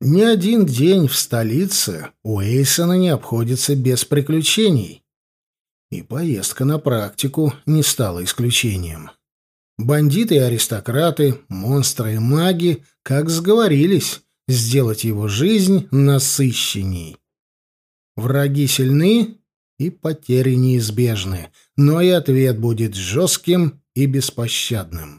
Ни один день в столице у Эйсона не обходится без приключений. И поездка на практику не стала исключением. Бандиты и аристократы, монстры и маги, как сговорились сделать его жизнь насыщенней. Враги сильны, и потери неизбежны, но и ответ будет жестким и беспощадным.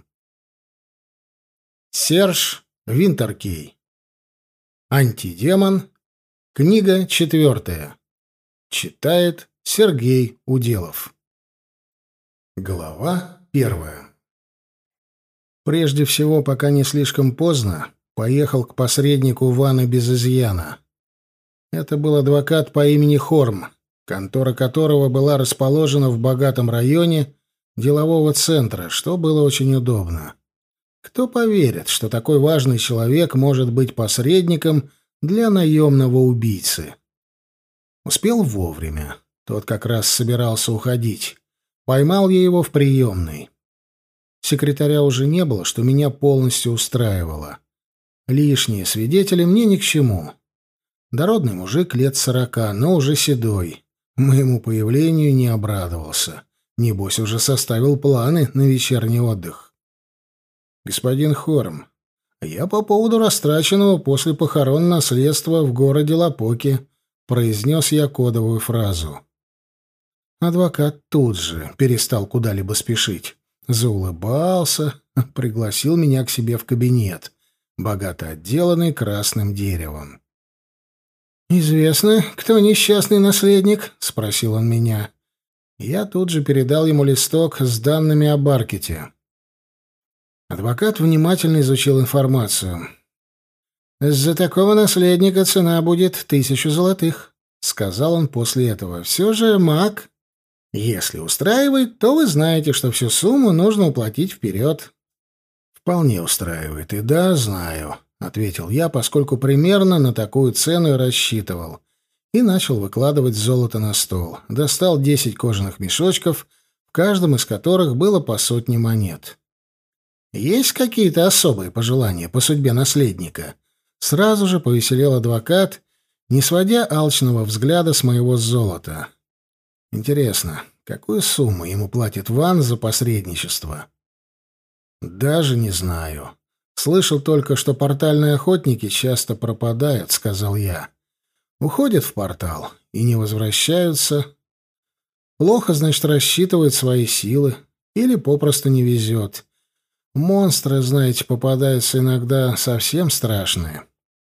Серж Винтеркей. Антидемон. Книга 4. Читает Сергей Уделов. Глава 1. Прежде всего, пока не слишком поздно, поехал к посреднику Вана без изъяна. Это был адвокат по имени Хорм, контора которого была расположена в богатом районе делового центра, что было очень удобно. Кто поверит, что такой важный человек может быть посредником для наемного убийцы? Успел вовремя. Тот как раз собирался уходить. Поймал я его в приемной. Секретаря уже не было, что меня полностью устраивало. Лишние свидетели мне ни к чему. Дородный мужик лет 40, но уже седой. Моему появлению не обрадовался. Небось, уже составил планы на вечерний отдых. «Господин Хорм, я по поводу растраченного после похорон наследства в городе Лопоке», — произнес я кодовую фразу. Адвокат тут же перестал куда-либо спешить. Заулыбался, пригласил меня к себе в кабинет, богато отделанный красным деревом. «Известно, кто несчастный наследник?» — спросил он меня. Я тут же передал ему листок с данными о Баркете. Адвокат внимательно изучил информацию. «За такого наследника цена будет 1000 золотых», — сказал он после этого. «Все же маг. Если устраивает, то вы знаете, что всю сумму нужно уплатить вперед». «Вполне устраивает. И да, знаю», — ответил я, поскольку примерно на такую цену и рассчитывал. И начал выкладывать золото на стол. Достал 10 кожаных мешочков, в каждом из которых было по 100 монет. «Есть какие-то особые пожелания по судьбе наследника?» Сразу же повеселел адвокат, не сводя алчного взгляда с моего золота. «Интересно, какую сумму ему платит Ван за посредничество?» «Даже не знаю. Слышал только, что портальные охотники часто пропадают», — сказал я. «Уходят в портал и не возвращаются. Плохо, значит, рассчитывают свои силы или попросту не везет. Монстры, знаете, попадаются иногда совсем страшные».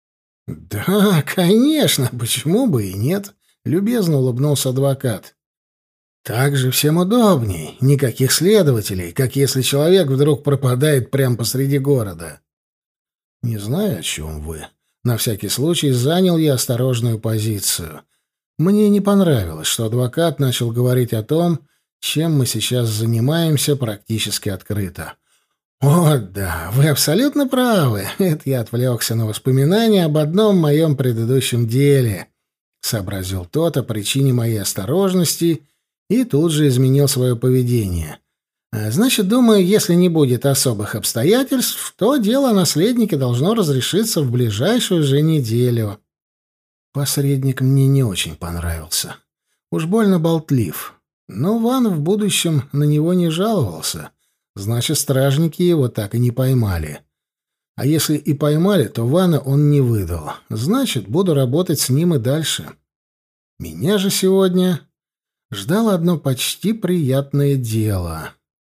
«Да, конечно, почему бы и нет?» — любезно улыбнулся адвокат. «Так же всем удобней. Никаких следователей, как если человек вдруг пропадает прямо посреди города». «Не знаю, о чем вы. На всякий случай занял я осторожную позицию. Мне не понравилось, что адвокат начал говорить о том, чем мы сейчас занимаемся, практически открыто. «О, да, вы абсолютно правы. Это я отвлекся на воспоминания об одном моем предыдущем деле», — сообразил тот о причине моей осторожности и тут же изменил свое поведение. «Значит, думаю, если не будет особых обстоятельств, то дело о наследнике должно разрешиться в ближайшую же неделю». Посредник мне не очень понравился. Уж больно болтлив. Но Ван в будущем на него не жаловался. Значит, стражники его так и не поймали. А если и поймали, то Вана он не выдал. Значит, буду работать с ним и дальше. Меня же сегодня ждало одно почти приятное дело.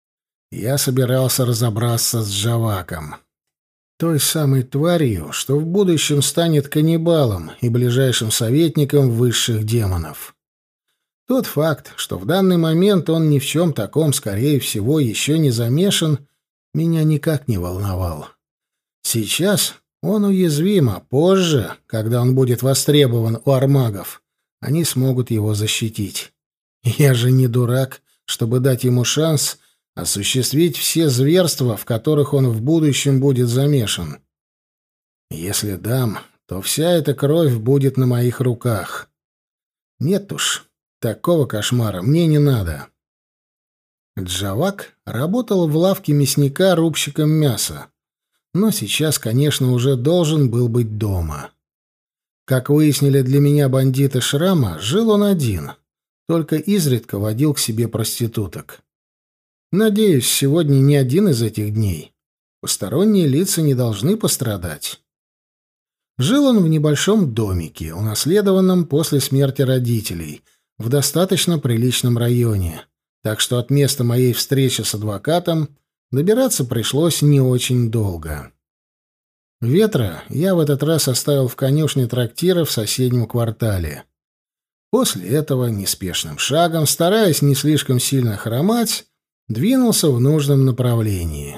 Я собирался разобраться с Джаваком. Той самой тварью, что в будущем станет каннибалом и ближайшим советником высших демонов. Тот факт, что в данный момент он ни в чем таком, скорее всего, еще не замешан, меня никак не волновал. Сейчас он уязвим, а позже, когда он будет востребован у армагов, они смогут его защитить. Я же не дурак, чтобы дать ему шанс осуществить все зверства, в которых он в будущем будет замешан. Если дам, то вся эта кровь будет на моих руках. Нет уж. Такого кошмара мне не надо. Джавак работал в лавке мясника рубщиком мяса, но сейчас, конечно, уже должен был быть дома. Как выяснили для меня бандиты Шрама, жил он один, только изредка водил к себе проституток. Надеюсь, сегодня не один из этих дней. Посторонние лица не должны пострадать. Жил он в небольшом домике, унаследованном после смерти родителей, в достаточно приличном районе, так что от места моей встречи с адвокатом добираться пришлось не очень долго. Ветра я в этот раз оставил в конюшне трактира в соседнем квартале. После этого неспешным шагом, стараясь не слишком сильно хромать, двинулся в нужном направлении.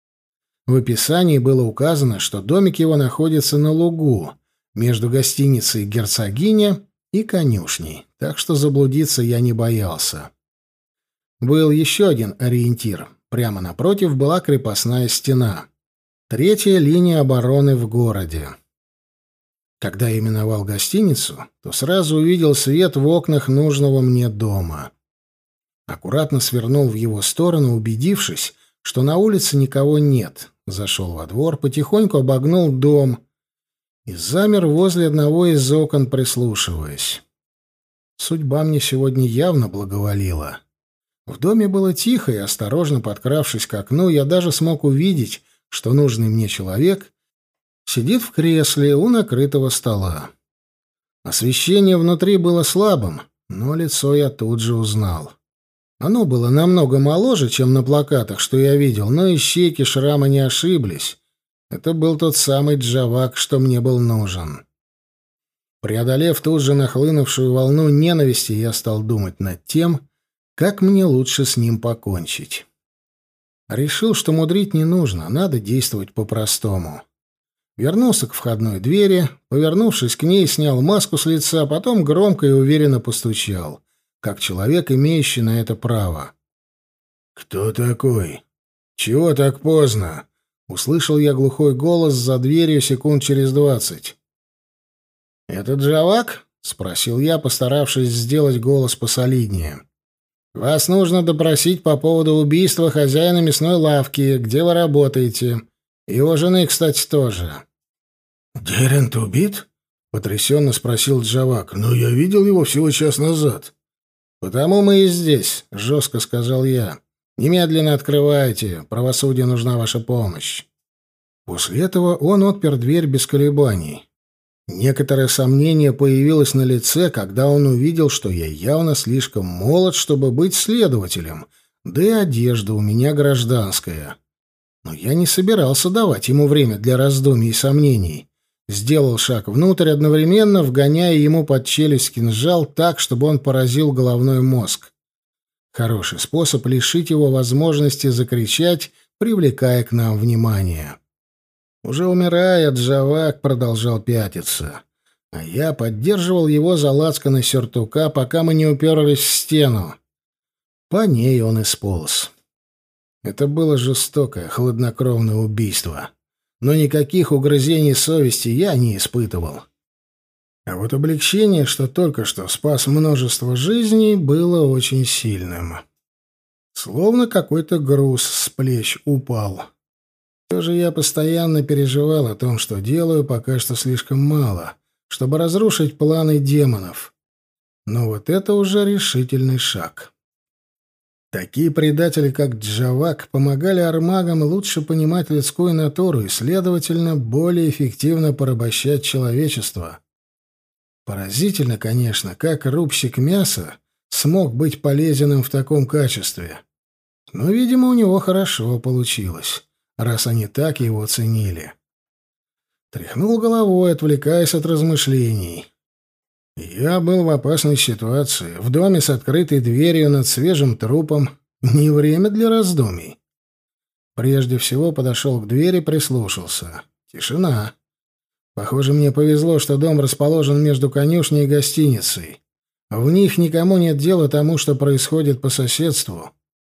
В описании было указано, что домик его находится на лугу, между гостиницей «Герцогиня» и конюшней, так что заблудиться я не боялся. Был еще один ориентир. Прямо напротив была крепостная стена. Третья линия обороны в городе. Когда я миновал гостиницу, то сразу увидел свет в окнах нужного мне дома. Аккуратно свернул в его сторону, убедившись, что на улице никого нет. Зашел во двор, потихоньку обогнул дом и замер возле одного из окон, прислушиваясь. Судьба мне сегодня явно благоволила. В доме было тихо, и, осторожно подкравшись к окну, я даже смог увидеть, что нужный мне человек сидит в кресле у накрытого стола. Освещение внутри было слабым, но лицо я тут же узнал. Оно было намного моложе, чем на плакатах, что я видел, но и щеки Шрама не ошиблись. Это был тот самый Джавак, что мне был нужен. Преодолев тут же нахлынувшую волну ненависти, я стал думать над тем, как мне лучше с ним покончить. Решил, что мудрить не нужно, надо действовать по-простому. Вернулся к входной двери, повернувшись к ней, снял маску с лица, а потом громко и уверенно постучал, как человек, имеющий на это право. «Кто такой? Чего так поздно?» — услышал я глухой голос за дверью секунд через 20. «Это Джавак?» — спросил я, постаравшись сделать голос посолиднее. «Вас нужно допросить по поводу убийства хозяина мясной лавки, где вы работаете. Его жены, кстати, тоже». «Дерент убит?» — потрясенно спросил Джавак. «Но я видел его всего час назад». «Потому мы и здесь», — жестко сказал я. «Немедленно открывайте. Правосудию нужна ваша помощь». После этого он отпер дверь без колебаний. Некоторое сомнение появилось на лице, когда он увидел, что я явно слишком молод, чтобы быть следователем, да и одежда у меня гражданская. Но я не собирался давать ему время для раздумий и сомнений. Сделал шаг внутрь, одновременно вгоняя ему под челюсть кинжал так, чтобы он поразил головной мозг. Хороший способ лишить его возможности закричать, привлекая к нам внимание. Уже умирая, Джавак продолжал пятиться, а я поддерживал его за лацканы сюртука, пока мы не уперлись в стену. По ней он и сполз. Это было жестокое, хладнокровное убийство. Но никаких угрызений совести я не испытывал. А вот облегчение, что только что спас множество жизней, было очень сильным. Словно какой-то груз с плеч упал. Все же я постоянно переживал о том, что делаю пока что слишком мало, чтобы разрушить планы демонов. Но вот это уже решительный шаг. Такие предатели, как Джавак, помогали армагам лучше понимать людскую натуру и, следовательно, более эффективно порабощать человечество. Поразительно, конечно, как рубщик мяса смог быть полезен им в таком качестве. Но, видимо, у него хорошо получилось, раз они так его ценили. Тряхнул головой, отвлекаясь от размышлений. Я был в опасной ситуации, в доме с открытой дверью над свежим трупом. Не время для раздумий. Прежде всего подошел к двери, прислушался. Тишина. Похоже, мне повезло, что дом расположен между конюшней и гостиницей. В них никому нет дела тому, что происходит по соседству.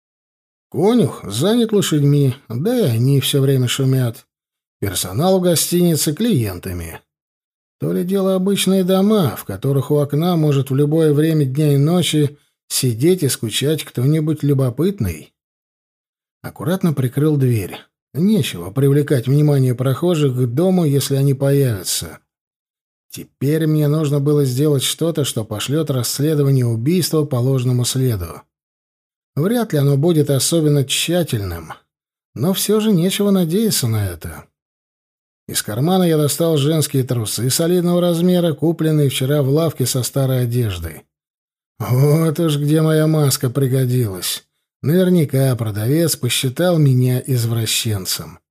Конюх занят лошадьми, да и они все время шумят. Персонал в гостинице клиентами. То ли дело обычные дома, в которых у окна может в любое время дня и ночи сидеть и скучать кто-нибудь любопытный. Аккуратно прикрыл дверь. Нечего привлекать внимание прохожих к дому, если они появятся. Теперь мне нужно было сделать что-то, что пошлет расследование убийства по ложному следу. Вряд ли оно будет особенно тщательным, но все же нечего надеяться на это. Из кармана я достал женские трусы солидного размера, купленные вчера в лавке со старой одеждой. Вот уж где моя маска пригодилась. Наверняка продавец посчитал меня извращенцем.